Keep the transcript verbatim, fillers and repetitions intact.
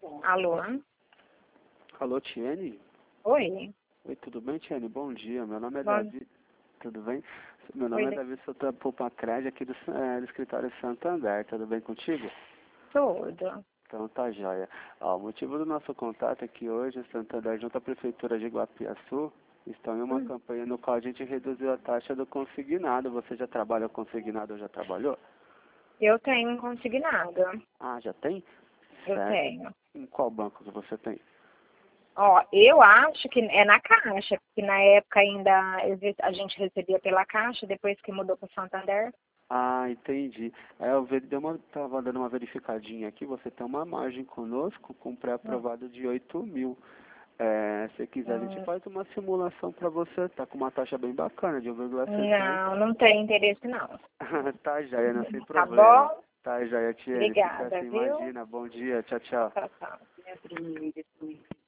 Alô? Alô, Tiene? Oi. Oi, tudo bem, Tiene? Bom dia, meu nome é Bom... Davi. Tudo bem? Meu nome Oi, é Davi, sou da Poupa Crédito aqui do, é, do escritório Santander. Tudo bem contigo? tudo. Então tá joia. Ó, o motivo do nosso contato é que hoje o Santander, junto à Prefeitura de Guapiaçu, estão em uma Hum. campanha no qual a gente reduziu a taxa do consignado. Você já trabalha consignado ou já trabalhou? Eu tenho consignado. Ah, já tem? Eu Certo. tenho. Em qual banco que você tem? Ó, eu acho que é na Caixa, porque na época ainda existe- a gente recebia pela Caixa, depois que mudou para o Santander. Ah, entendi. É, eu ve- dei uma, tava dando uma verificadinha aqui, você tem uma margem conosco com Hum. pré-aprovado de oito mil. É, se quiser, a gente Hum, faz uma simulação para você, tá com uma taxa bem bacana, de um vírgula sessenta. Não, não tem interesse não. Tá, Jaia, não sem Tá problema. bom? Tá, Jaia, Tiene, fica Obrigada, assim, viu? imagina. Bom dia, tchau, tchau. Tchau, tchau.